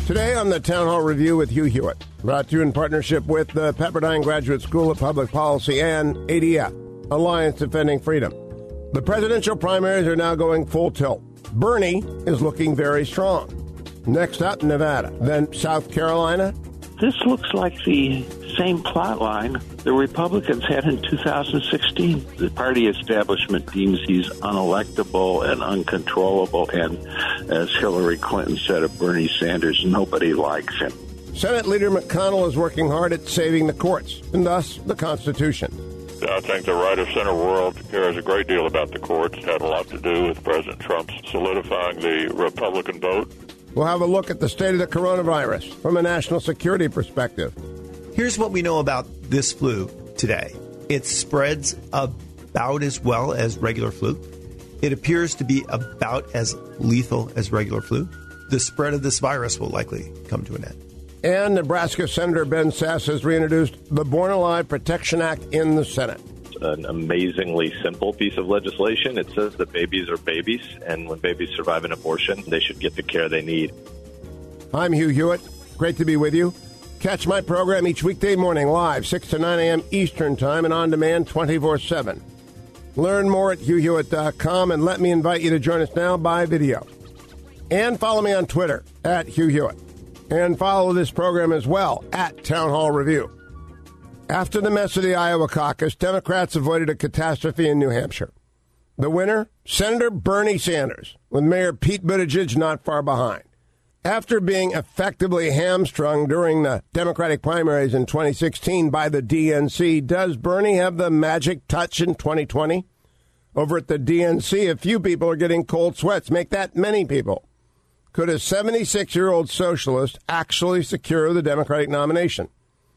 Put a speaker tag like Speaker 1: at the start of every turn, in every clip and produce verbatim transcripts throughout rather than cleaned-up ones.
Speaker 1: Today on the Town Hall Review with Hugh Hewitt, brought to you in partnership with the Pepperdine Graduate School of Public Policy and A D F, Alliance Defending Freedom. The presidential primaries are now going full tilt. Bernie is looking very strong. Next up, Nevada, then South Carolina.
Speaker 2: This looks like the same plot line the Republicans had in two thousand sixteen. The party establishment deems he's unelectable and uncontrollable, and as Hillary Clinton said of Bernie Sanders, nobody likes him.
Speaker 1: Senate Leader McConnell is working hard at saving the courts, and thus the Constitution.
Speaker 3: I think the right-of-center world cares a great deal about the courts. It had a lot to do with President Trump's solidifying the Republican vote.
Speaker 1: We'll have a look at the state of the coronavirus from a national security perspective.
Speaker 4: Here's what we know about this flu today. It spreads about as well as regular flu. It appears to be about as lethal as regular flu. The spread of this virus will likely come to an end.
Speaker 1: And Nebraska Senator Ben Sasse has reintroduced the Born Alive Protection Act in the Senate.
Speaker 5: An amazingly simple piece of legislation. It says that babies are babies, and when babies survive an abortion, they should get the care they need.
Speaker 1: I'm Hugh Hewitt. Great to be with you. Catch my program each weekday morning live, six to nine a.m. Eastern Time, and on demand twenty-four seven. Learn more at hugh hewitt dot com, and let me invite you to join us now by video. And follow me on Twitter, at Hugh Hewitt. And follow this program as well, at Town Hall Review. After the mess of the Iowa caucus, Democrats avoided a catastrophe in New Hampshire. The winner, Senator Bernie Sanders, with Mayor Pete Buttigieg not far behind. After being effectively hamstrung during the Democratic primaries in twenty sixteen by the D N C, does Bernie have the magic touch in twenty twenty? Over at the D N C, a few people are getting cold sweats. Make that many people. Could a seventy-six-year-old socialist actually secure the Democratic nomination?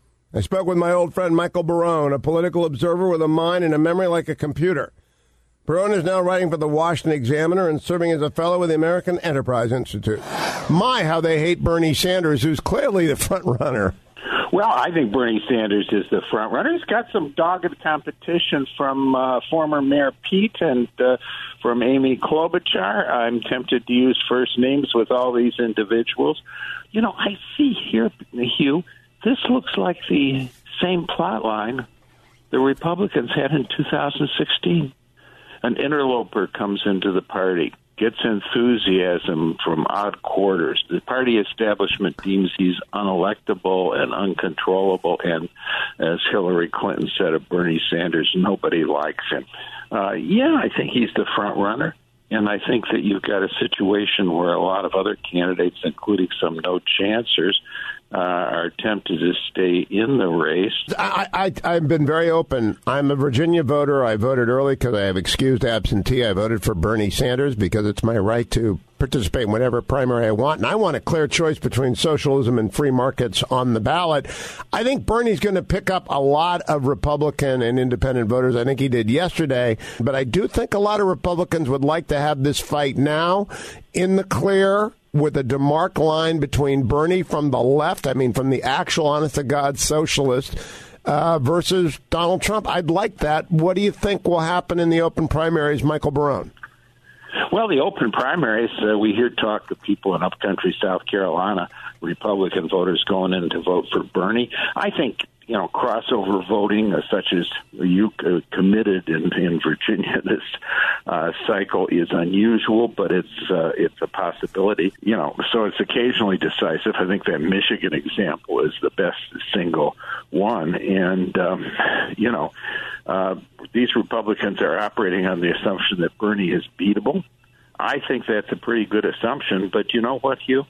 Speaker 1: I spoke with my old friend Michael Barone, a political observer with a mind and a memory like a computer. Barone is now writing for the Washington Examiner and serving as a fellow with the American Enterprise Institute. My, how they hate Bernie Sanders, who's clearly the front runner.
Speaker 2: Well, I think Bernie Sanders is the front runner. He's got some dogged competition from uh, former Mayor Pete and uh, from Amy Klobuchar. I'm tempted to use first names with all these individuals. You know, I see here, Hugh, this looks like the same plot line the Republicans had in two thousand sixteen. An interloper comes into the party, gets enthusiasm from odd quarters. The party establishment deems he's unelectable and uncontrollable, and as Hillary Clinton said of Bernie Sanders, nobody likes him. Uh, yeah, I think he's the front runner, and I think that you've got a situation where a lot of other candidates, including some no-chancers, Uh, are tempted to stay in the race.
Speaker 1: I, I, I've been very open. I'm a Virginia voter. I voted early because I have excused absentee. I voted for Bernie Sanders because it's my right to participate in whatever primary I want. And I want a clear choice between socialism and free markets on the ballot. I think Bernie's going to pick up a lot of Republican and independent voters. I think he did yesterday. But I do think a lot of Republicans would like to have this fight now in the clear, with a demarc line between Bernie from the left, I mean, from the actual honest-to-God socialist, uh, versus Donald Trump. I'd like that. What do you think will happen in the open primaries, Michael Barone?
Speaker 2: Well, the open primaries, uh, we hear talk of people in upcountry South Carolina, Republican voters going in to vote for Bernie. I think, you know, crossover voting, uh, such as you uh, committed in, in Virginia this uh, cycle, is unusual, but it's uh, it's a possibility. You know, so it's occasionally decisive. I think that Michigan example is the best single one, and um, you know, uh, these Republicans are operating on the assumption that Bernie is beatable. I think that's a pretty good assumption, but you know what, Hugh?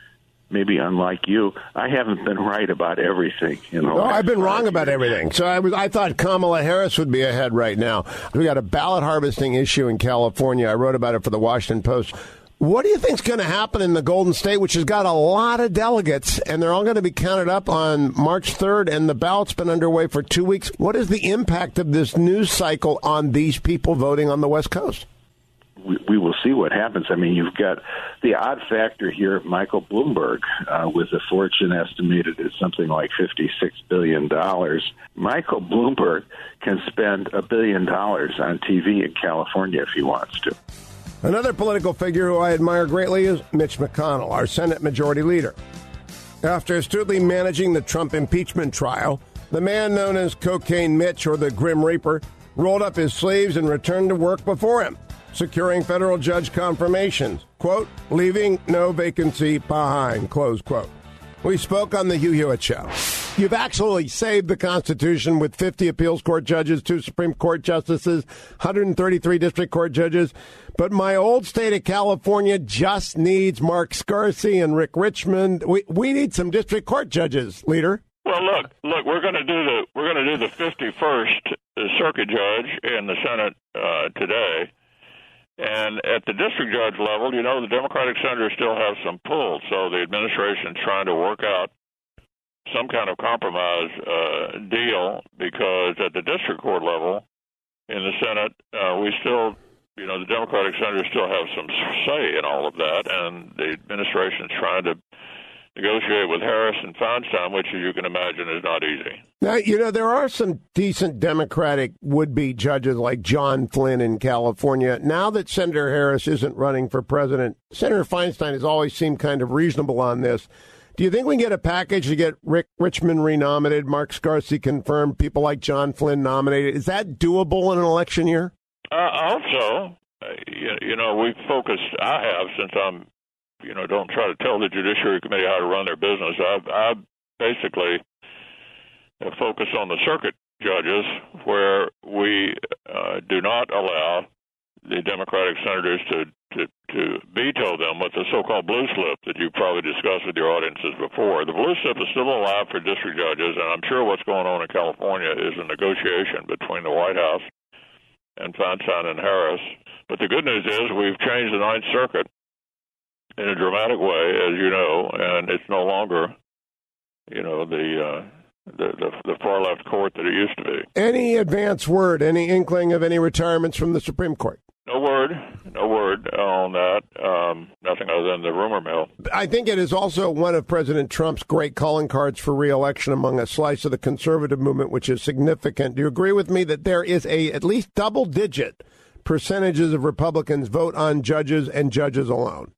Speaker 2: Maybe unlike you, I haven't been right about everything. You know,
Speaker 1: oh, I've been wrong about everything. So I was, I thought Kamala Harris would be ahead right now. We got a ballot harvesting issue in California. I wrote about it for the Washington Post. What do you think's going to happen in the Golden State, which has got a lot of delegates, and they're all going to be counted up on March third, and the ballot's been underway for two weeks? What is the impact of this news cycle on these people voting on the West Coast?
Speaker 2: We, we will see what happens. I mean, you've got the odd factor here of Michael Bloomberg, uh, with a fortune estimated at something like fifty-six billion dollars. Michael Bloomberg can spend a billion dollars on T V in California if he wants to.
Speaker 1: Another political figure who I admire greatly is Mitch McConnell, our Senate Majority Leader. After astutely managing the Trump impeachment trial, the man known as Cocaine Mitch, or the Grim Reaper, rolled up his sleeves and returned to work before him, securing federal judge confirmations, quote, leaving no vacancy behind, close quote. We spoke on the Hugh Hewitt Show. You've actually saved the Constitution with fifty appeals court judges, two Supreme Court justices, one hundred thirty-three district court judges. But my old state of California just needs Mark Scarsi and Rick Richmond. We we need some district court judges, leader.
Speaker 3: Well, look, look, we're going to do the we're going to do the fifty-first circuit judge in the Senate uh, today. And at the district judge level, you know, the Democratic senators still have some pull, so the administration's trying to work out some kind of compromise uh, deal, because at the district court level in the Senate, uh, we still, you know, the Democratic senators still have some say in all of that, and the administration's trying to negotiate with Harris and Feinstein, which, as you can imagine, is not easy.
Speaker 1: Now, you know, there are some decent Democratic would-be judges like John Flynn in California. Now that Senator Harris isn't running for president, Senator Feinstein has always seemed kind of reasonable on this. Do you think we can get a package to get Rick Richmond renominated, Mark Scarsi confirmed, people like John Flynn nominated? Is that doable in an election year?
Speaker 3: Uh, I hope so. Uh, you, you know, we've focused, I have, since I'm, you know, don't try to tell the Judiciary Committee how to run their business. I've, I've basically focused on the circuit judges, where we uh, do not allow the Democratic senators to, to, to veto them with the so-called blue slip that you probably discussed with your audiences before. The blue slip is still alive for district judges, and I'm sure what's going on in California is a negotiation between the White House and Feinstein and Harris. But the good news is we've changed the Ninth Circuit in a dramatic way, as you know, and it's no longer, you know, the, uh, the the the far left court that it used to be.
Speaker 1: Any advance word, any inkling of any retirements from the Supreme Court?
Speaker 3: No word, no word on that. Um, nothing other than the rumor mill.
Speaker 1: I think it is also one of President Trump's great calling cards for re-election among a slice of the conservative movement, which is significant. Do you agree with me that there is a at least double-digit percentages of Republicans vote on judges and judges alone?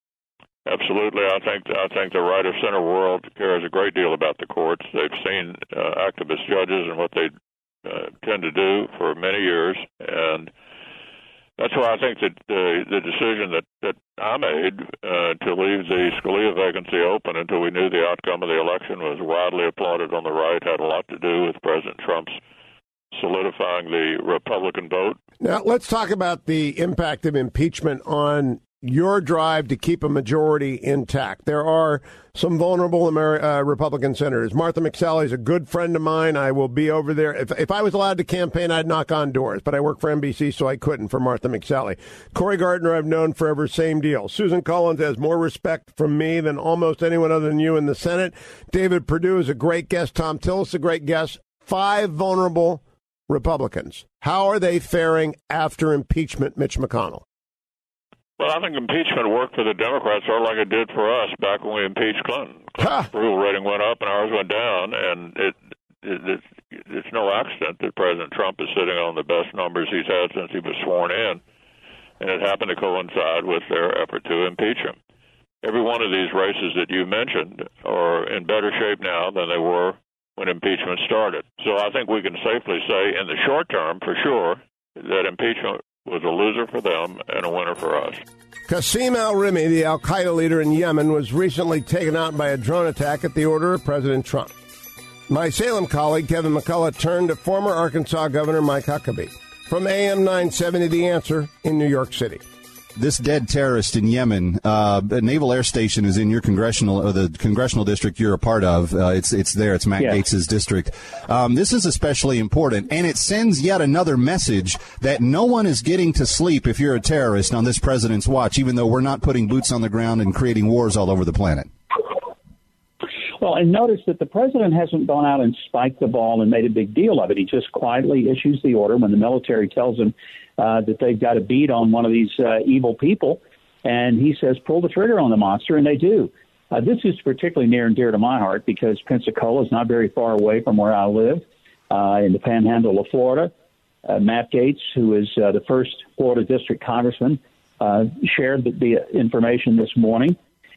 Speaker 3: Absolutely. I think I think the right of center world cares a great deal about the courts. They've seen uh, activist judges and what they uh, tend to do for many years, and that's why I think that the, the decision that, that I made uh, to leave the Scalia vacancy open until we knew the outcome of the election was widely applauded on the right, had a lot to do with President Trump's solidifying the Republican vote.
Speaker 1: Now, let's talk about the impact of impeachment on your drive to keep a majority intact. There are some vulnerable Ameri- uh, Republican senators. Martha McSally is a good friend of mine. I will be over there. If, if I was allowed to campaign, I'd knock on doors, but I work for N B C, so I couldn't for Martha McSally. Cory Gardner, I've known forever, same deal. Susan Collins has more respect from me than almost anyone other than you in the Senate. David Perdue is a great guest. Tom Tillis, a great guest. Five vulnerable Republicans. How are they faring after impeachment, Mitch McConnell?
Speaker 3: Well, I think impeachment worked for the Democrats sort of like it did for us back when we impeached Clinton. Clinton's approval rating went up and ours went down, and it, it, it it's no accident that President Trump is sitting on the best numbers he's had since he was sworn in, and it happened to coincide with their effort to impeach him. Every one of these races that you mentioned are in better shape now than they were when impeachment started. So I think we can safely say in the short term, for sure, that impeachment was a loser for them and a winner for us.
Speaker 1: Qasem al-Rimi, the al-Qaeda leader in Yemen, was recently taken out by a drone attack at the order of President Trump. My Salem colleague, Kevin McCullough, turned to former Arkansas Governor Mike Huckabee. From A M nine seventy, The Answer in New York City.
Speaker 6: This dead terrorist in Yemen, uh, a Naval Air Station is in your congressional, or the congressional district you're a part of. Uh, it's it's there. It's Matt yeah. Gaetz's district. Um, this is especially important, and it sends yet another message that no one is getting to sleep if you're a terrorist on this president's watch, even though we're not putting boots on the ground and creating wars all over the planet.
Speaker 7: Well, and notice that the president hasn't gone out and spiked the ball and made a big deal of it. He just quietly issues the order when the military tells him uh, that they've got a beat on one of these uh, evil people. And he says, pull the trigger on the monster, and they do. Uh, this is particularly near and dear to my heart because Pensacola is not very far away from where I live uh, in the panhandle of Florida. Uh, Matt Gaetz, who is uh, the first Florida district congressman, uh, shared the, the information this morning.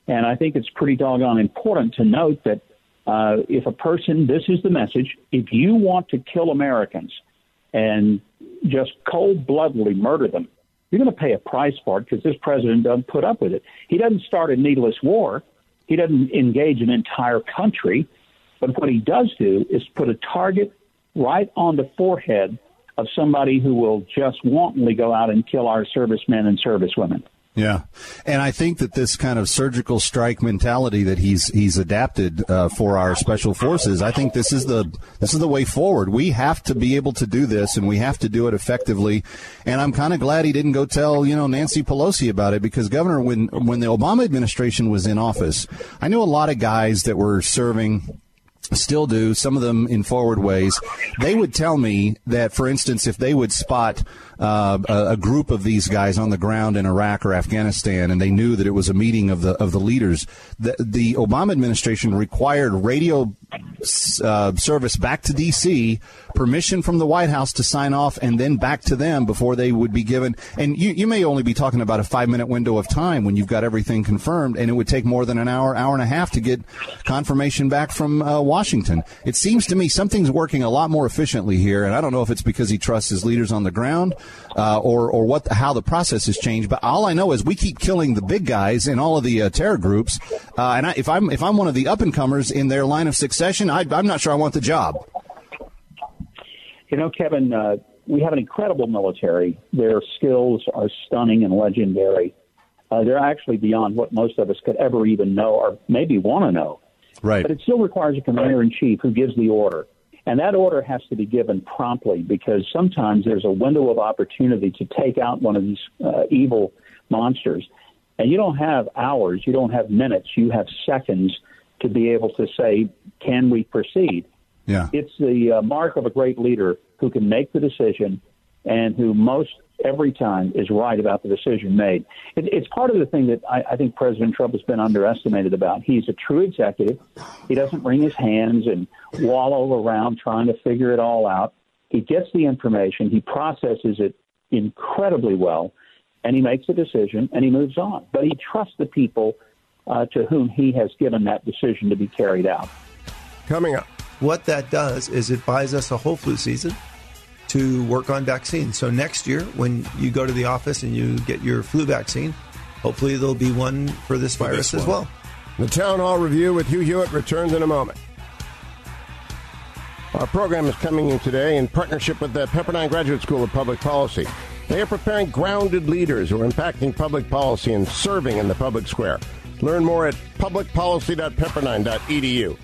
Speaker 7: And I think it's pretty doggone important to note that uh, if a person, this is the message, if you want to kill Americans and just cold-bloodedly murder them, you're going to pay a price for it because this president doesn't put up with it. He doesn't start a needless war. He doesn't engage an entire country. But what he does do is put a target right on the forehead of somebody who will just wantonly go out and kill our servicemen and servicewomen.
Speaker 6: Yeah, and I think that this kind of surgical strike mentality that he's he's adapted uh, for our special forces, I think this is the this is the way forward. We have to be able to do this, and we have to do it effectively. And I'm kind of glad he didn't go tell you know Nancy Pelosi about it, because Governor, when when the Obama administration was in office, I knew a lot of guys that were serving. Still do, some of them in forward ways. They would tell me that, for instance, if they would spot uh, a, a group of these guys on the ground in Iraq or Afghanistan, and they knew that it was a meeting of the of the leaders, the, the Obama administration required radio uh, service back to D C, permission from the White House to sign off, and then back to them before they would be given. And you, you may only be talking about a five-minute window of time when you've got everything confirmed, and it would take more than an hour, hour and a half to get confirmation back from uh, Washington. It seems to me something's working a lot more efficiently here, and I don't know if it's because he trusts his leaders on the ground uh, or or what how the process has changed. But all I know is we keep killing the big guys in all of the uh, terror groups, uh, and I, if I'm if I'm one of the up and comers in their line of succession, I, I'm not sure I want the job.
Speaker 7: You know, Kevin, uh, we have an incredible military. Their skills are stunning and legendary. Uh, they're actually beyond what most of us could ever even know or maybe want to know.
Speaker 6: Right.
Speaker 7: But it still requires a commander-in-chief who gives the order. And that order has to be given promptly, because sometimes there's a window of opportunity to take out one of these uh, evil monsters. And you don't have hours, you don't have minutes, you have seconds to be able to say, can we proceed?
Speaker 6: Yeah.
Speaker 7: It's the uh, mark of a great leader who can make the decision and who most every time is right about the decision made. It, it's part of the thing that I, I think President Trump has been underestimated about. He's a true executive. He doesn't wring his hands and wallow around trying to figure it all out. He gets the information, he processes it incredibly well, and he makes a decision and he moves on. But he trusts the people uh, to whom he has given that decision to be carried out.
Speaker 1: Coming up.
Speaker 4: What that does is it buys us a whole flu season to work on vaccines. So next year, when you go to the office and you get your flu vaccine, hopefully there'll be one for this for virus this as well.
Speaker 1: The Town Hall Review with Hugh Hewitt returns in a moment. Our program is coming in today in partnership with the Pepperdine Graduate School of Public Policy. They are preparing grounded leaders who are impacting public policy and serving in the public square. Learn more at public policy dot pepperdine dot e d u.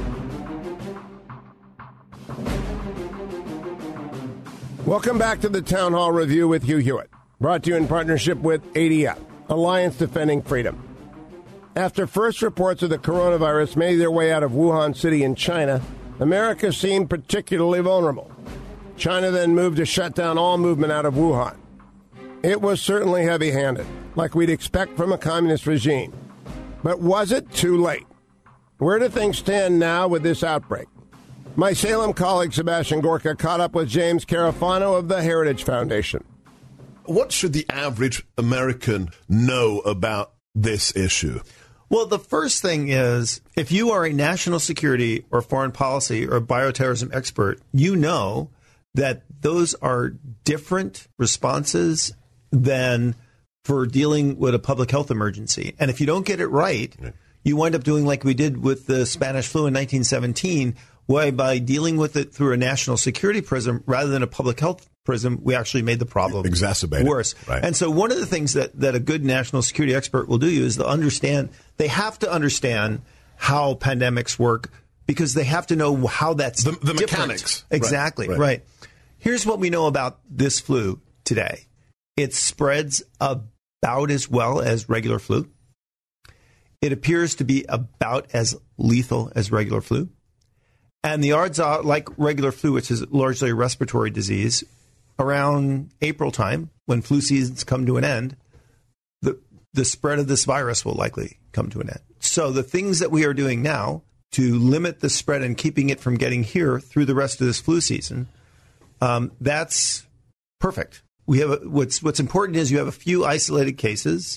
Speaker 1: Welcome back to the Town Hall Review with Hugh Hewitt, brought to you in partnership with A D F, Alliance Defending Freedom. After first reports of the coronavirus made their way out of Wuhan City in China, America seemed particularly vulnerable. China then moved to shut down all movement out of Wuhan. It was certainly heavy-handed, like we'd expect from a communist regime. But was it too late? Where do things stand now with this outbreak? My Salem colleague Sebastian Gorka caught up with James Carafano of the Heritage Foundation.
Speaker 8: What should the average American know about this issue?
Speaker 4: Well, the first thing is, if you are a national security or foreign policy or bioterrorism expert, you know that those are different responses than for dealing with a public health emergency. And if you don't get it right, you wind up doing like we did with the Spanish flu in nineteen seventeen, why by dealing with it through a national security prism rather than a public health prism, we actually made the problem
Speaker 8: exacerbated
Speaker 4: worse.
Speaker 8: Right.
Speaker 4: And so one of the things that, that a good national security expert will do you is to understand, they have to understand how pandemics work, because they have to know how that's
Speaker 8: the, the
Speaker 4: different.
Speaker 8: mechanics.
Speaker 4: Exactly,
Speaker 8: right,
Speaker 4: right.
Speaker 8: right.
Speaker 4: Here's what we know about this flu today. It spreads about as well as regular flu. It appears to be about as lethal as regular flu. And the odds are, like regular flu, which is largely a respiratory disease, around April time, when flu seasons come to an end, the the spread of this virus will likely come to an end. So the things that we are doing now to limit the spread and keeping it from getting here through the rest of this flu season, um, that's perfect. We have a, what's what's important is you have a few isolated cases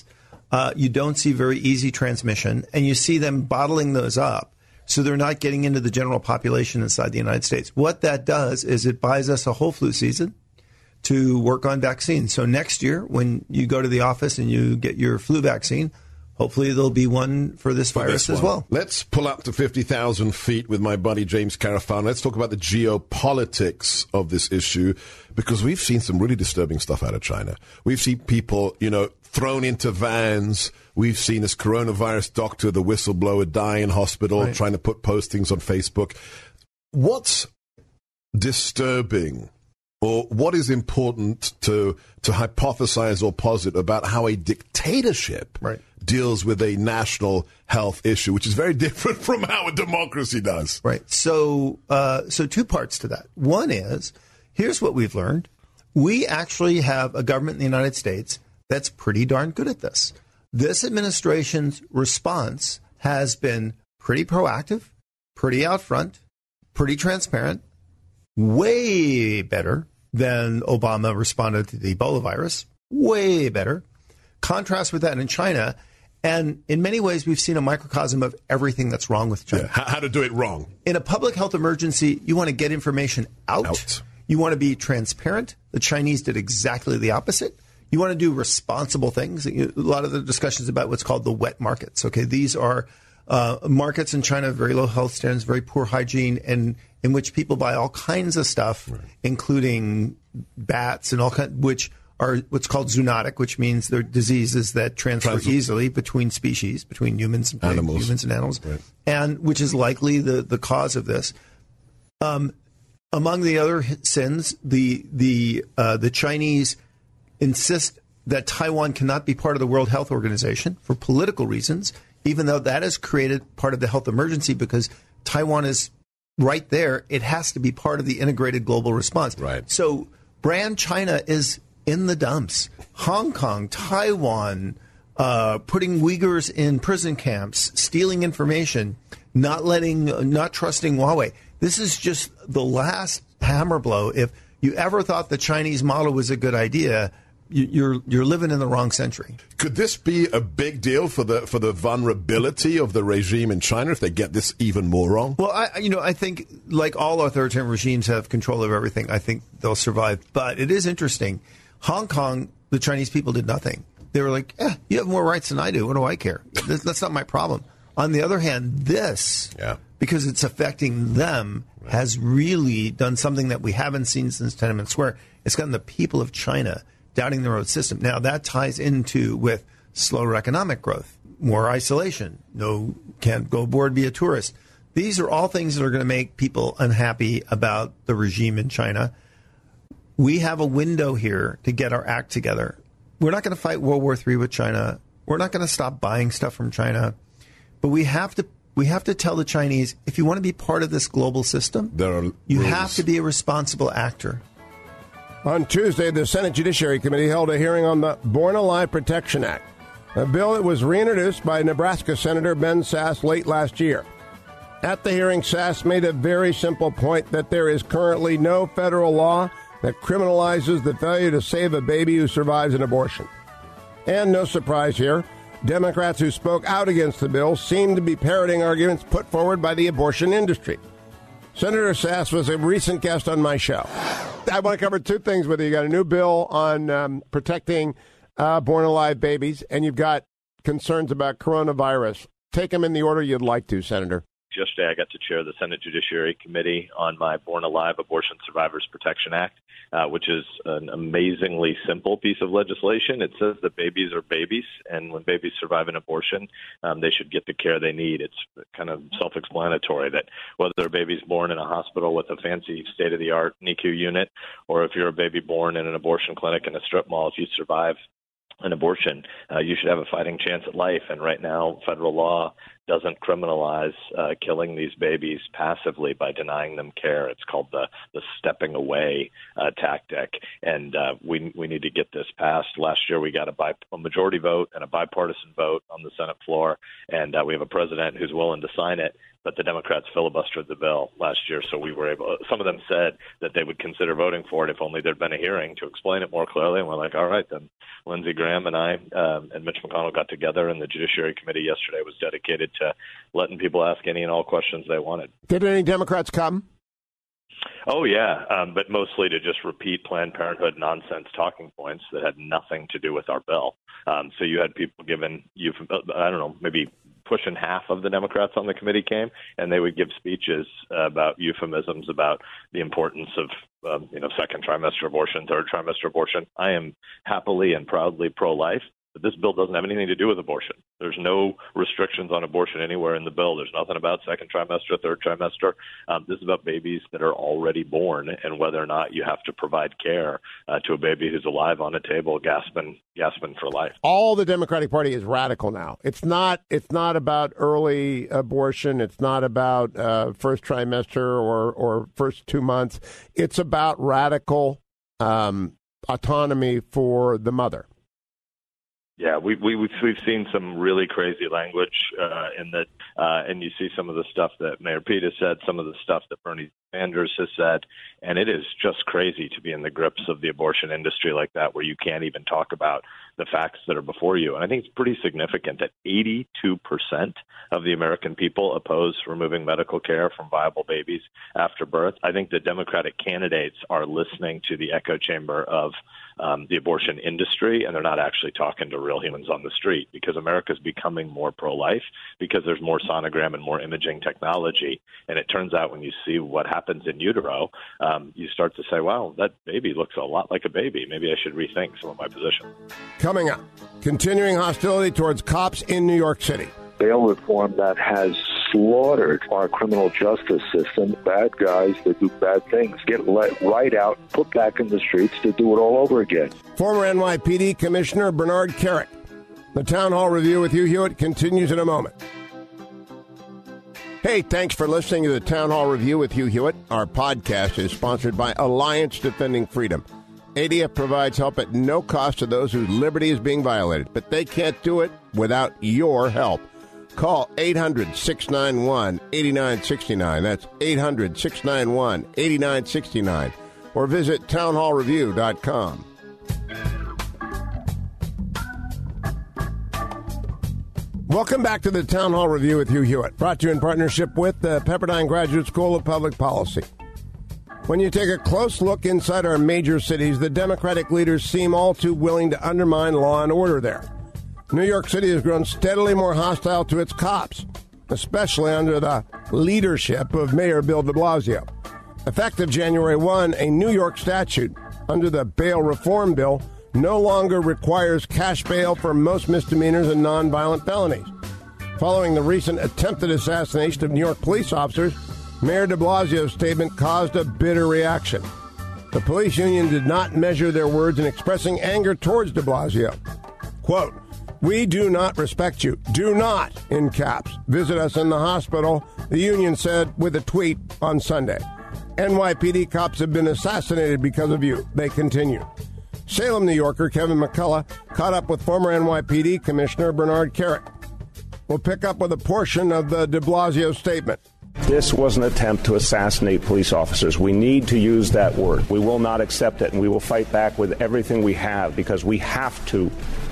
Speaker 4: Uh, you don't see very easy transmission, and you see them bottling those up so they're not getting into the general population inside the United States. What that does is it buys us a whole flu season to work on vaccines. So next year, when you go to the office and you get your flu vaccine, hopefully there'll be one for this for virus this as well.
Speaker 8: Let's pull up to fifty thousand feet with my buddy James Carafano. Let's talk about the geopolitics of this issue, because we've seen some really disturbing stuff out of China. We've seen people, you know, thrown into vans. We've seen this coronavirus doctor, the whistleblower, die in hospital, right, trying to put postings on Facebook. What's disturbing, or what is important to to hypothesize or posit about how a dictatorship right. deals with a national health issue, which is very different from how a democracy does?
Speaker 4: Right. So, uh, so two parts to that. One is, here's what we've learned. We actually have a government in the United States that's pretty darn good at this. This administration's response has been pretty proactive, pretty out front, pretty transparent, way better than Obama responded to the Ebola virus. Way better. Contrast with that in China. And in many ways, we've seen a microcosm of everything that's wrong with China.
Speaker 8: Yeah, how, how to do it wrong.
Speaker 4: In a public health emergency, you want to get information out.
Speaker 8: out.
Speaker 4: You want to be transparent. The Chinese did exactly the opposite. You want to do responsible things. A lot of the discussions about what's called the wet markets. Okay, these are uh, markets in China, very low health standards, very poor hygiene, and in which people buy all kinds of stuff, right. including bats and all kind, which are what's called zoonotic, which means they're diseases that transfer Trans- easily between species, between humans and
Speaker 8: animals,
Speaker 4: humans and animals,
Speaker 8: right.
Speaker 4: and which is likely the, the cause of this. Um, among the other sins, the the uh, the Chinese insist that Taiwan cannot be part of the World Health Organization for political reasons, even though that has created part of the health emergency because Taiwan is right there. It has to be part of the integrated global response.
Speaker 8: Right.
Speaker 4: So brand China is in the dumps. Hong Kong, Taiwan, uh, putting Uyghurs in prison camps, stealing information, not letting, not trusting Huawei. This is just the last hammer blow. If you ever thought the Chinese model was a good idea, you're you're living in the wrong century.
Speaker 8: Could this be a big deal for the for the vulnerability of the regime in China if they get this even more wrong?
Speaker 4: Well, I you know I think like all authoritarian regimes have control of everything. I think they'll survive. But it is interesting. Hong Kong, the Chinese people did nothing. They were like, eh, you have more rights than I do. What do I care? That's not my problem. On the other hand, this,
Speaker 8: yeah.
Speaker 4: because it's affecting them, right. has really done something that we haven't seen since Tiananmen Square. It's gotten the people of China doubting their own system. Now, that ties into with slower economic growth, more isolation, no, can't go aboard, be a tourist. These are all things that are going to make people unhappy about the regime in China. We have a window here to get our act together. We're not going to fight World War Three with China. We're not going to stop buying stuff from China. But we have to we have to tell the Chinese, if you want to be part of this global system,
Speaker 8: there are
Speaker 4: you
Speaker 8: rules.
Speaker 4: have to be a responsible actor.
Speaker 1: On Tuesday, the Senate Judiciary Committee held a hearing on the Born Alive Protection Act, a bill that was reintroduced by Nebraska Senator Ben Sasse late last year. At the hearing, Sasse made a very simple point that there is currently no federal law that criminalizes the failure to save a baby who survives an abortion. And no surprise here, Democrats who spoke out against the bill seem to be parroting arguments put forward by the abortion industry. Senator Sasse was a recent guest on my show. I want to cover two things with you. You got a new bill on um, protecting uh, born-alive babies, and you've got concerns about coronavirus. Take them in the order you'd like to, Senator.
Speaker 5: Yesterday, I got to chair the Senate Judiciary Committee on my Born Alive Abortion Survivors Protection Act, uh, which is an amazingly simple piece of legislation. It says that babies are babies, and when babies survive an abortion, um, they should get the care they need. It's kind of self-explanatory that whether a baby's born in a hospital with a fancy state-of-the-art N I C U unit, or if you're a baby born in an abortion clinic in a strip mall, if you survive an abortion, uh, you should have a fighting chance at life. And right now, federal law doesn't criminalize uh, killing these babies passively by denying them care. It's called the, the stepping away uh, tactic. And uh, we we need to get this passed. Last year, we got a, bi- a majority vote and a bipartisan vote on the Senate floor. And uh, we have a president who's willing to sign it. but the Democrats filibustered the bill last year, so we were able. Some of them said that they would consider voting for it if only there'd been a hearing to explain it more clearly. And we're like, all right, then. Lindsey Graham and I um, and Mitch McConnell got together, and the Judiciary Committee yesterday was dedicated to letting people ask any and all questions they wanted.
Speaker 1: Did any Democrats come?
Speaker 5: Oh, yeah, um, but mostly to just repeat Planned Parenthood nonsense talking points that had nothing to do with our bill. Um, so you had people giving, you, I don't know, maybe pushing half of the Democrats on the committee came, and they would give speeches uh, about euphemisms about the importance of, um, you know, second trimester abortion, third trimester abortion. I am happily and proudly pro-life. But this bill doesn't have anything to do with abortion. There's no restrictions on abortion anywhere in the bill. There's nothing about second trimester, third trimester. Um, this is about babies that are already born and whether or not you have to provide care uh, to a baby who's alive on a table, gasping, gasping for life.
Speaker 1: All the Democratic Party is radical now. It's not. It's not about early abortion. It's not about uh, first trimester or or first two months. It's about radical um, autonomy for the mother.
Speaker 5: Yeah, we, we, we've we've seen some really crazy language uh, in that, uh, and you see some of the stuff that Mayor Pete has said, some of the stuff that Bernie Sanders has said, and it is just crazy to be in the grips of the abortion industry like that, where you can't even talk about the facts that are before you. And I think it's pretty significant that eighty-two percent of the American people oppose removing medical care from viable babies after birth. I think the Democratic candidates are listening to the echo chamber of um, the abortion industry, and they're not actually talking to real humans on the street, because America's becoming more pro-life because there's more sonogram and more imaging technology. And it turns out when you see what happens in utero, um, you start to say, wow, that baby looks a lot like a baby. Maybe I should rethink some of my positions.
Speaker 1: Coming up, continuing hostility towards cops in New York City.
Speaker 9: Bail reform that has slaughtered our criminal justice system. Bad guys that do bad things get let right out, put back in the streets to do it all over again.
Speaker 1: Former N Y P D Commissioner Bernard Kerik. The Town Hall Review with Hugh Hewitt continues in a moment. Hey, thanks for listening to the Town Hall Review with Hugh Hewitt. Our podcast is sponsored by Alliance Defending Freedom. A D F provides help at no cost to those whose liberty is being violated, but they can't do it without your help. Call eight hundred, six nine one, eight nine six nine. That's eight hundred, six nine one, eight nine six nine. Or visit town hall review dot com. Welcome back to the Town Hall Review with Hugh Hewitt, brought to you in partnership with the Pepperdine Graduate School of Public Policy. When you take a close look inside our major cities, the Democratic leaders seem all too willing to undermine law and order there. New York City has grown steadily more hostile to its cops, especially under the leadership of Mayor Bill de Blasio. Effective January first, a New York statute under the bail reform bill no longer requires cash bail for most misdemeanors and nonviolent felonies. Following the recent attempted assassination of New York police officers, Mayor de Blasio's statement caused a bitter reaction. The police union did not measure their words in expressing anger towards de Blasio. Quote, "We do not respect you. Do not," in caps, "visit us in the hospital," the union said with a tweet on Sunday. N Y P D cops have been assassinated because of you, they continue. Salem, New Yorker Kevin McCullough caught up with former N Y P D Commissioner Bernard Kerik. We'll pick up with a portion of the de Blasio statement.
Speaker 10: This was an attempt to assassinate police officers. We need to use that word. We will not accept it, and we will fight back with everything we have, because we have to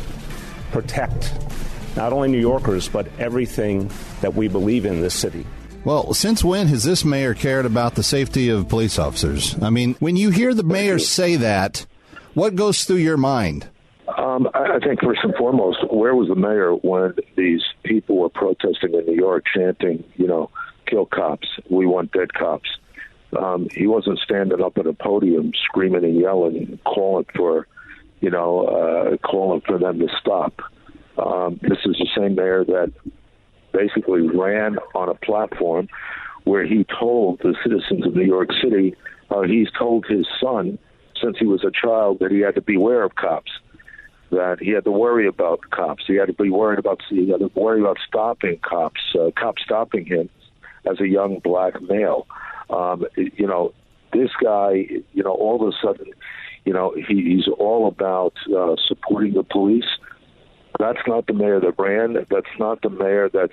Speaker 10: protect not only New Yorkers, but everything that we believe in this city.
Speaker 6: Well, since when has this mayor cared about the safety of police officers? I mean, when you hear the mayor say that, what goes through your mind?
Speaker 9: Um, I think first and foremost, where was the mayor when these people were protesting in New York, chanting, you know, kill cops, we want dead cops? Um, he wasn't standing up at a podium screaming and yelling, calling for, you know, uh, calling for them to stop. Um, this is the same mayor that basically ran on a platform where he told the citizens of New York City, uh, he's told his son since he was a child that he had to beware of cops, that he had to worry about cops. He had to be worried about, he had to worry about stopping cops, uh, cops stopping him as a young black male. Um, you know, this guy, you know, all of a sudden, you know, he, he's all about uh, supporting the police. That's not the mayor that ran. That's not the mayor that's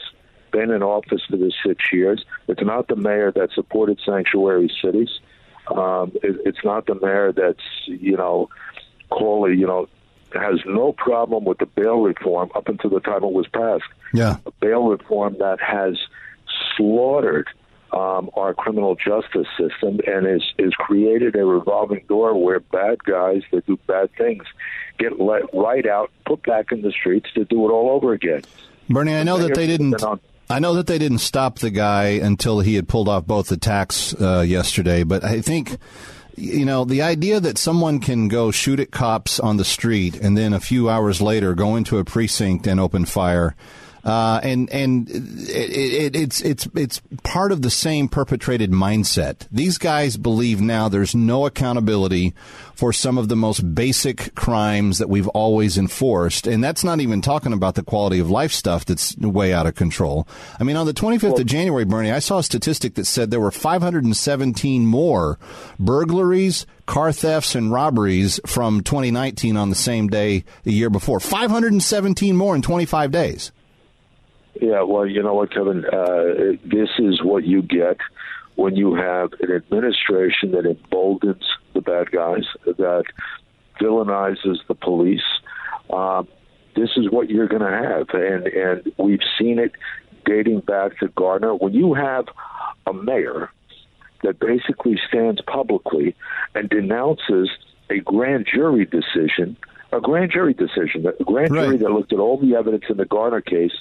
Speaker 9: been in office for the six years. It's not the mayor that supported sanctuary cities. Um, it, it's not the mayor that's, you know, Corley, you know, has no problem with the bail reform up until the time it was passed.
Speaker 6: Yeah.
Speaker 9: A bail reform that has slaughtered um, our criminal justice system and is, is created a revolving door where bad guys that do bad things get let right out, put back in the streets to do it all over again.
Speaker 6: Bernie, I know that they didn't. I know that they didn't stop the guy until he had pulled off both attacks uh, yesterday, but I think, you know, the idea that someone can go shoot at cops on the street and then a few hours later go into a precinct and open fire, uh, and and it, it, it's it's it's part of the same perpetrated mindset. These guys believe now there's no accountability for some of the most basic crimes that we've always enforced, and that's not even talking about the quality of life stuff that's way out of control. I mean, on the twenty-fifth well, of January, Bernie, I saw a statistic that said there were five hundred seventeen more burglaries, car thefts, and robberies from twenty nineteen on the same day the year before. five hundred seventeen more in twenty-five days.
Speaker 9: Yeah, well, you know what, Kevin? Uh, this is what you get when you have an administration that emboldens the bad guys, that villainizes the police. Um, this is what you're going to have, and and we've seen it dating back to Gardner. When you have a mayor that basically stands publicly and denounces a grand jury decision, a grand jury decision, a grand
Speaker 6: right.
Speaker 9: jury that looked at all the evidence in the Gardner case,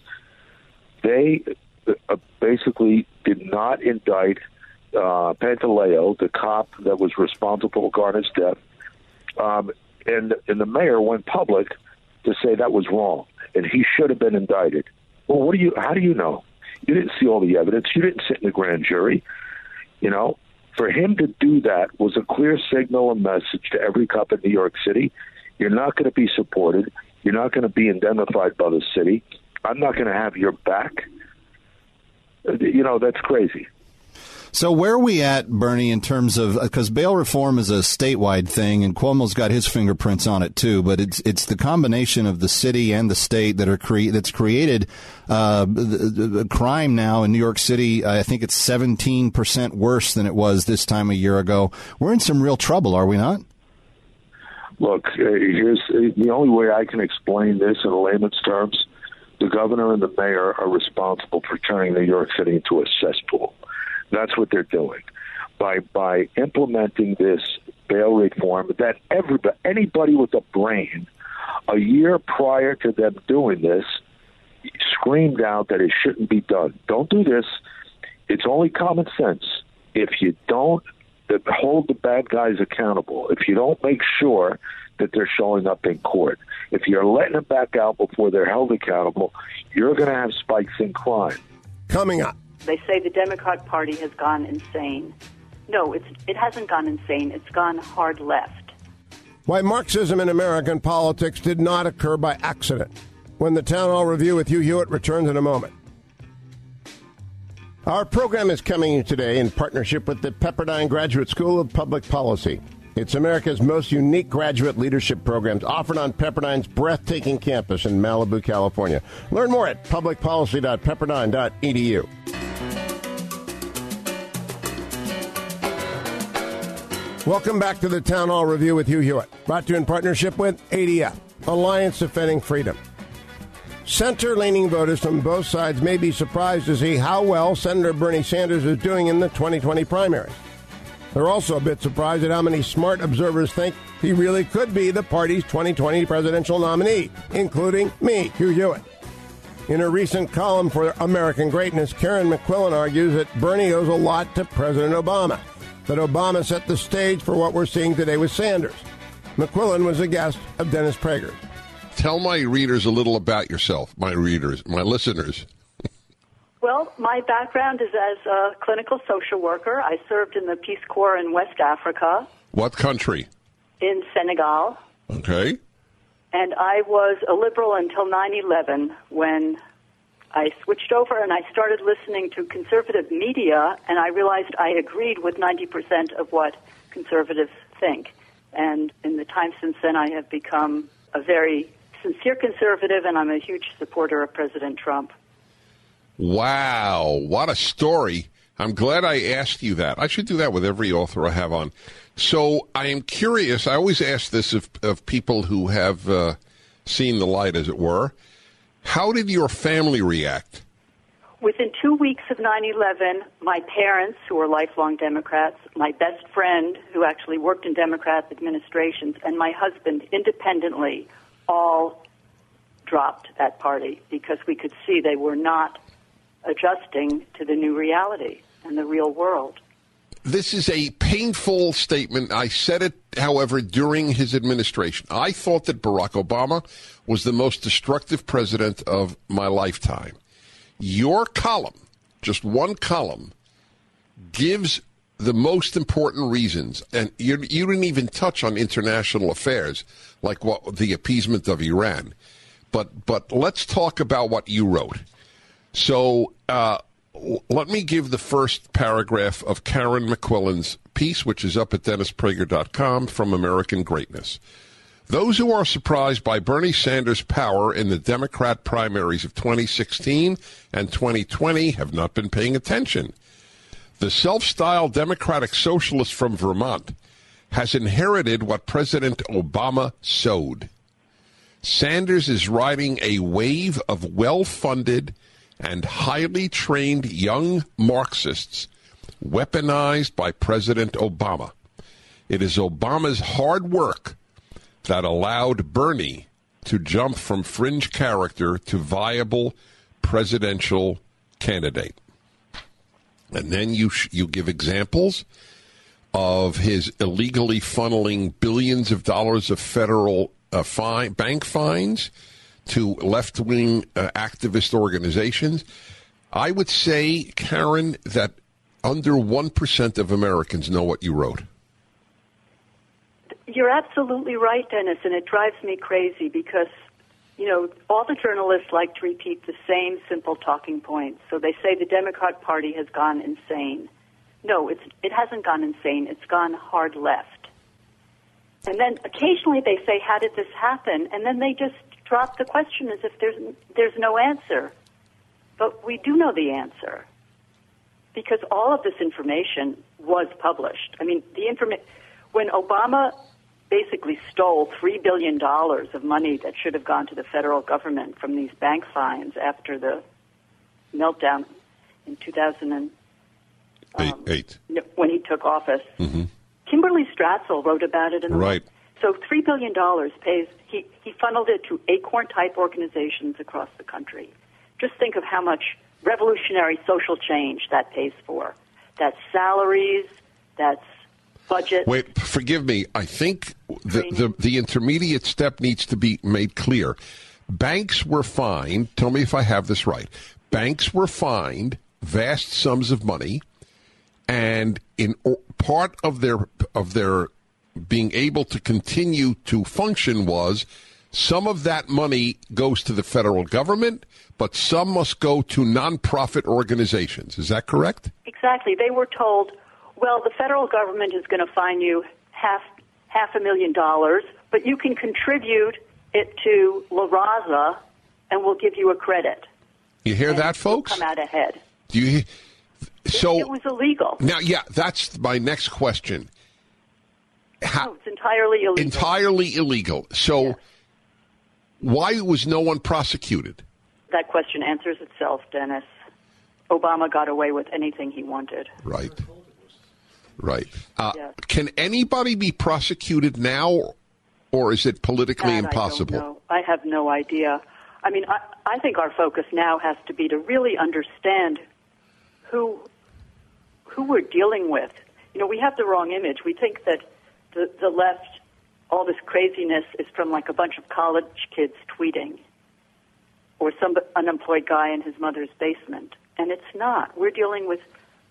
Speaker 9: they uh, basically did not indict uh, Pantaleo, the cop that was responsible for Gardner's death, um, and, and the mayor went public to say that was wrong, and he should have been indicted. Well, what do you? How do you know? You didn't see all the evidence. You didn't sit in the grand jury. You know, for him to do that was a clear signal and message to every cop in New York City. You're not going to be supported. You're not going to be indemnified by the city. I'm not going to have your back. You know, that's crazy.
Speaker 6: So where are we at, Bernie, in terms of, because bail reform is a statewide thing, and Cuomo's got his fingerprints on it too, but it's it's the combination of the city and the state that are cre- that's created uh, the, the crime now in New York City. I think it's seventeen percent worse than it was this time a year ago. We're in some real trouble, are we not?
Speaker 9: Look, uh, here's the only way I can explain this in layman's terms. The governor and the mayor are responsible for turning New York City into a cesspool. That's what they're doing. By by implementing this bail reform that everybody, anybody with a brain, a year prior to them doing this, screamed out that it shouldn't be done. Don't do this. It's only common sense. If you don't hold the bad guys accountable, if you don't make sure that they're showing up in court, if you're letting them back out before they're held accountable, you're going to have spikes in crime.
Speaker 1: Coming up.
Speaker 11: They say the Democrat Party has gone insane. No, it's, it hasn't gone insane. It's gone hard left.
Speaker 1: Why Marxism in American politics did not occur by accident. When the Town Hall Review with Hugh Hewitt returns in a moment. Our program is coming today in partnership with the Pepperdine Graduate School of Public Policy. It's America's most unique graduate leadership programs offered on Pepperdine's breathtaking campus in Malibu, California. Learn more at public policy dot pepperdine dot e d u. Welcome back to the Town Hall Review with Hugh Hewitt, brought to you in partnership with A D F, Alliance Defending Freedom. Center-leaning voters from both sides may be surprised to see how well Senator Bernie Sanders is doing in the twenty twenty primaries. They're also a bit surprised at how many smart observers think he really could be the party's twenty twenty presidential nominee, including me, Hugh Hewitt. In a recent column for American Greatness, Karen McQuillan argues that Bernie owes a lot to President Obama, that Obama set the stage for what we're seeing today with Sanders. McQuillan was a guest of Dennis Prager.
Speaker 12: Tell my readers a little about yourself, my readers, my listeners.
Speaker 11: Well, my background is as a clinical social worker. I served in the Peace Corps in West Africa.
Speaker 12: What country?
Speaker 11: In Senegal.
Speaker 12: Okay.
Speaker 11: And I was a liberal until nine eleven when I switched over and I started listening to conservative media, and I realized I agreed with ninety percent of what conservatives think. And in the time since then, I have become a very sincere conservative, and I'm a huge supporter of President Trump.
Speaker 12: Wow, what a story. I'm glad I asked you that. I should do that with every author I have on. So I am curious. I always ask this of, of people who have uh, seen the light, as it were. How did your family react?
Speaker 11: Within two weeks of nine eleven, my parents, who are lifelong Democrats, my best friend, who actually worked in Democrat administrations, and my husband, independently, all dropped that party because we could see they were not adjusting to the new reality and the real world.
Speaker 12: This is a painful statement. I said it, however, during his administration. I thought that Barack Obama was the most destructive president of my lifetime. Your column, just one column, gives the most important reasons. And you, you didn't even touch on international affairs, like what the appeasement of Iran. But but let's talk about what you wrote. So uh, let me give the first paragraph of Karen McQuillan's piece, which is up at dennis prager dot com, from American Greatness. Those who are surprised by Bernie Sanders' power in the Democrat primaries of twenty sixteen and twenty twenty have not been paying attention. The self-styled Democratic Socialist from Vermont has inherited what President Obama sowed. Sanders is riding a wave of well-funded and highly trained young Marxists weaponized by President Obama. It is Obama's hard work that allowed Bernie to jump from fringe character to viable presidential candidate. And then you sh- you give examples of his illegally funneling billions of dollars of federal uh, fine, bank fines to left-wing uh, activist organizations. I would say, Karen, that under one percent of Americans know what you wrote.
Speaker 11: You're absolutely right, Dennis, and it drives me crazy because, you know, all the journalists like to repeat the same simple talking points. So they say the Democrat Party has gone insane. No, it's, it hasn't gone insane. It's gone hard left. And then occasionally they say, how did this happen? And then they just drop the question as if there's there's no answer. But we do know the answer because all of this information was published. I mean, the informa- when Obama basically stole three billion dollars of money that should have gone to the federal government from these bank fines after the meltdown in two thousand um,
Speaker 12: eight, eight.
Speaker 11: when he took office.
Speaker 12: Mm-hmm.
Speaker 11: Kimberly Stratzel wrote about it in the
Speaker 12: right.
Speaker 11: So three billion dollars pays, he, he funneled it to Acorn-type organizations across the country. Just think of how much revolutionary social change that pays for. That's salaries, that's budget.
Speaker 12: Wait, forgive me. I think the, the, the intermediate step needs to be made clear. Banks were fined, tell me if I have this right, banks were fined vast sums of money, and in part of their of their being able to continue to function was some of that money goes to the federal government, but some must go to nonprofit organizations. Is that correct?
Speaker 11: Exactly. They were told, well, the federal government is going to fine you half half a million dollars, but you can contribute it to La Raza, and we'll give you a credit.
Speaker 12: You hear
Speaker 11: and
Speaker 12: that, folks?
Speaker 11: Come out ahead.
Speaker 12: Do you? So
Speaker 11: it, it was illegal.
Speaker 12: Now, yeah, that's my next question. How,
Speaker 11: no, it's entirely illegal.
Speaker 12: Entirely illegal. So,
Speaker 11: yes.
Speaker 12: Why was no one prosecuted?
Speaker 11: That question answers itself, Dennis. Obama got away with anything he wanted.
Speaker 12: Right. Right. Uh,
Speaker 11: yes.
Speaker 12: Can anybody be prosecuted now, or is it politically
Speaker 11: that
Speaker 12: impossible?
Speaker 11: I don't know. I have no idea. I mean, I, I think our focus now has to be to really understand who who we're dealing with. You know, we have the wrong image. We think that the, the left, all this craziness is from like a bunch of college kids tweeting or some unemployed guy in his mother's basement. And it's not. We're dealing with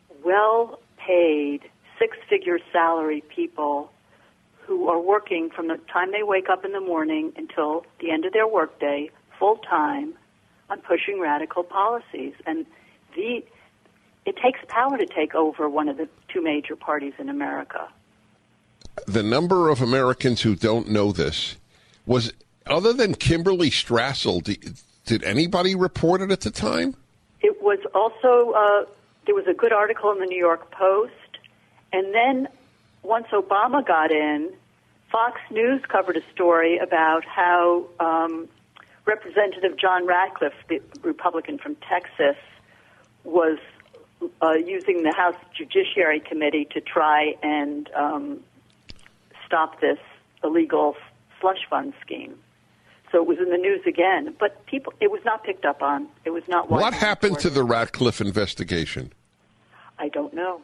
Speaker 11: well-paid, six-figure salary people who are working from the time they wake up in the morning until the end of their workday, full-time, on pushing radical policies. And the it takes power to take over one of the two major parties in America.
Speaker 12: The number of Americans who don't know this was, other than Kimberly Stratzel, did, did anybody report it at the time?
Speaker 11: It was also, uh, there was a good article in the New York Post. And then once Obama got in, Fox News covered a story about how um, Representative John Ratcliffe, the Republican from Texas, was uh, using the House Judiciary Committee to try and um, stop this illegal slush fund scheme. So it was in the news again, but people, it was not picked up on. It was not.
Speaker 12: What happened to the Ratcliffe investigation?
Speaker 11: I don't know.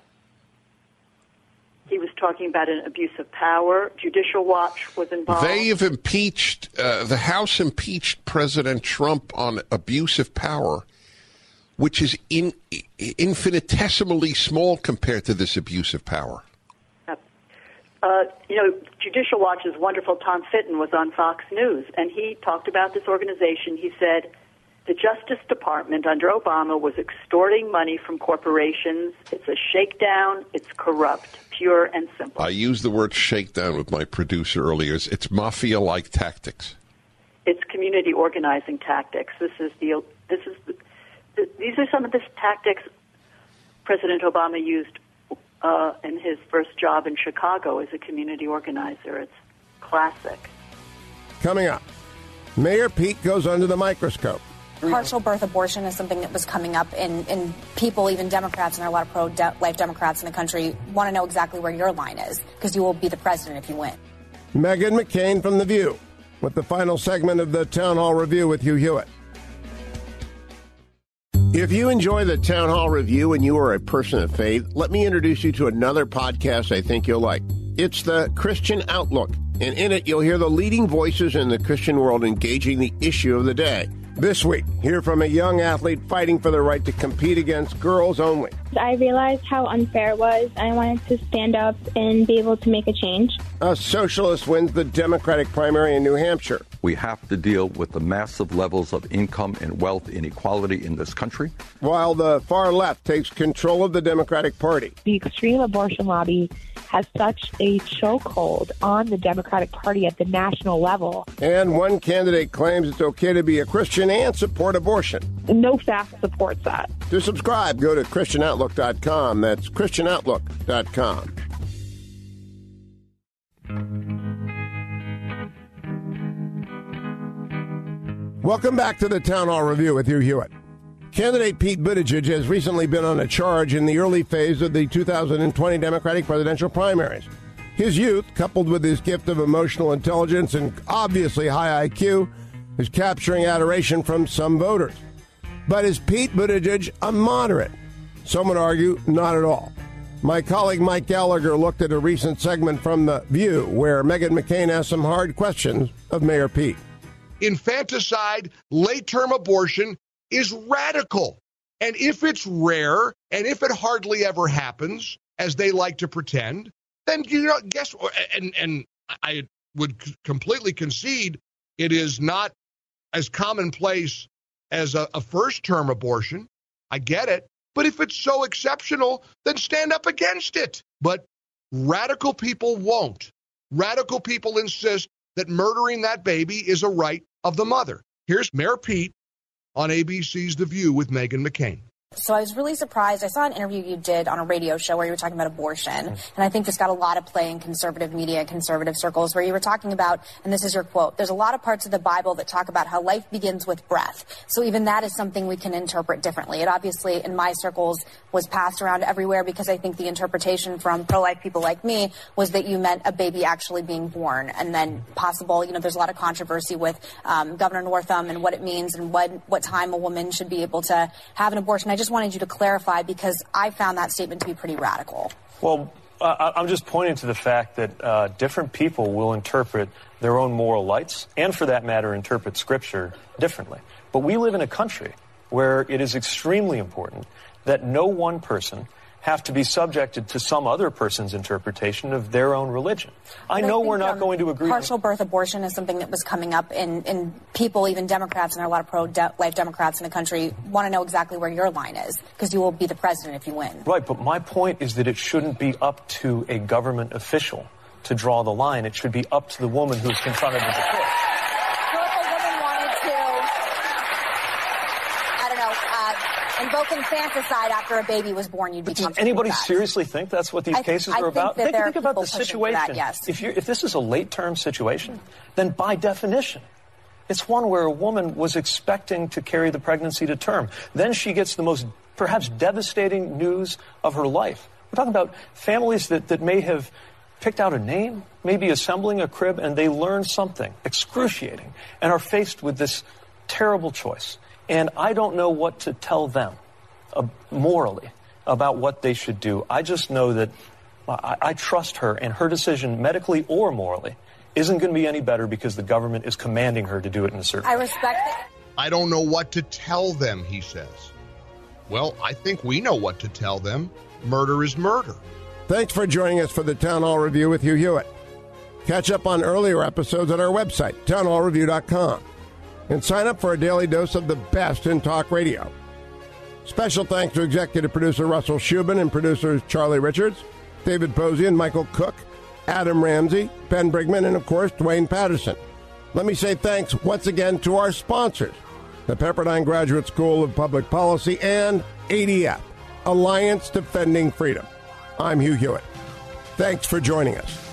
Speaker 11: He was talking about an abuse of power. Judicial Watch was involved.
Speaker 12: They have impeached, uh, the House impeached President Trump on abuse of power, which is in, infinitesimally small compared to this abuse of power.
Speaker 11: Uh, you know, Judicial Watch's wonderful Tom Fitton was on Fox News, and he talked about this organization. He said the Justice Department under Obama was extorting money from corporations. It's a shakedown. It's corrupt, pure and simple.
Speaker 12: I used the word shakedown with my producer earlier. It's, it's mafia-like tactics.
Speaker 11: It's community organizing tactics. This is the. This is. The, the, these are some of the tactics President Obama used Uh, in his first job in Chicago as a community organizer. It's classic.
Speaker 1: Coming up, Mayor Pete goes under the microscope.
Speaker 13: Partial birth abortion is something that was coming up, and, and people, even Democrats, and there are a lot of pro-life Democrats in the country, want to know exactly where your line is, because you will be the president if you win.
Speaker 1: Meghan McCain from The View with the final segment of the Town Hall Review with Hugh Hewitt. If you enjoy the Town Hall Review and you are a person of faith, let me introduce you to another podcast I think you'll like. It's the Christian Outlook, and in it you'll hear the leading voices in the Christian world engaging the issue of the day. This week, hear from a young athlete fighting for the right to compete against girls only.
Speaker 14: I realized how unfair it was. I wanted to stand up and be able to make a change.
Speaker 1: A socialist wins the Democratic primary in New Hampshire.
Speaker 15: We have to deal with the massive levels of income and wealth inequality in this country.
Speaker 1: While the far left takes control of the Democratic Party.
Speaker 16: The extreme abortion lobby has such a chokehold on the Democratic Party at the national level.
Speaker 1: And one candidate claims it's okay to be a Christian and support abortion.
Speaker 16: No fact supports that.
Speaker 1: To subscribe, go to Christian Outlook dot com. That's Christian Outlook dot com. Welcome back to the Town Hall Review with Hugh Hewitt. Candidate Pete Buttigieg has recently been on a charge in the early phase of the two thousand twenty Democratic presidential primaries. His youth, coupled with his gift of emotional intelligence and obviously high I Q, is capturing adoration from some voters. But is Pete Buttigieg a moderate? Some would argue not at all. My colleague Mike Gallagher looked at a recent segment from The View where Meghan McCain asked some hard questions of Mayor Pete.
Speaker 17: Infanticide, late-term abortion is radical. And if it's rare, and if it hardly ever happens, as they like to pretend, then, you know, guess what? And, and I would c- completely concede it is not as commonplace as a, a first-term abortion. I get it. But if it's so exceptional, then stand up against it. But radical people won't. Radical people insist that murdering that baby is a right of the mother. Here's Mayor Pete on A B C's The View with Meghan McCain.
Speaker 13: So I was really surprised. I saw an interview you did on a radio show where you were talking about abortion. And I think this got a lot of play in conservative media, conservative circles, where you were talking about, and this is your quote, there's a lot of parts of the Bible that talk about how life begins with breath. So even that is something we can interpret differently. It obviously, in my circles, was passed around everywhere because I think the interpretation from pro-life people like me was that you meant a baby actually being born. And then possible, you know, there's a lot of controversy with um, Governor Northam and what it means and what, what time a woman should be able to have an abortion. I just wanted you to clarify because I found that statement to be pretty radical.
Speaker 18: Well, uh, I'm just pointing to the fact that uh, different people will interpret their own moral lights and, for that matter, interpret Scripture differently. But we live in a country where it is extremely important that no one person have to be subjected to some other person's interpretation of their own religion. I know I we're not um, going to agree.
Speaker 13: Partial birth abortion is something that was coming up, and, and people, even Democrats, and there are a lot of pro-life Democrats in the country, want to know exactly where your line is, because you will be the president if you win.
Speaker 18: Right, but my point is that it shouldn't be up to a government official to draw the line. It should be up to the woman who's confronted with the choice.
Speaker 13: So if a woman wanted to, I don't know, uh, about invoking infanticide after a baby was born, you'd be
Speaker 18: Does
Speaker 13: comfortable
Speaker 18: anybody
Speaker 13: with that.
Speaker 18: seriously think that's what these
Speaker 13: I,
Speaker 18: cases
Speaker 13: I
Speaker 18: are
Speaker 13: think
Speaker 18: about?
Speaker 13: That
Speaker 18: Think,
Speaker 13: there
Speaker 18: think
Speaker 13: are
Speaker 18: about the
Speaker 13: people pushing
Speaker 18: situation.
Speaker 13: for that, yes.
Speaker 18: If, you're, if this is a late-term situation, then by definition, it's one where a woman was expecting to carry the pregnancy to term. Then she gets the most perhaps devastating news of her life. We're talking about families that, that may have picked out a name, maybe assembling a crib, and they learn something excruciating and are faced with this terrible choice. And I don't know what to tell them uh, morally about what they should do. I just know that I, I trust her, and her decision, medically or morally, isn't going to be any better because the government is commanding her to do it in a certain way.
Speaker 13: I respect it.
Speaker 17: I don't know what to tell them, he says. Well, I think we know what to tell them. Murder is murder.
Speaker 1: Thanks for joining us for the Town Hall Review with Hugh Hewitt. Catch up on earlier episodes at our website, town hall review dot com, and sign up for a daily dose of the best in talk radio. Special thanks to executive producer Russell Shubin and producers Charlie Richards, David Posey, and Michael Cook, Adam Ramsey, Ben Brigman, and, of course, Dwayne Patterson. Let me say thanks once again to our sponsors, the Pepperdine Graduate School of Public Policy and A D F, Alliance Defending Freedom. I'm Hugh Hewitt. Thanks for joining us.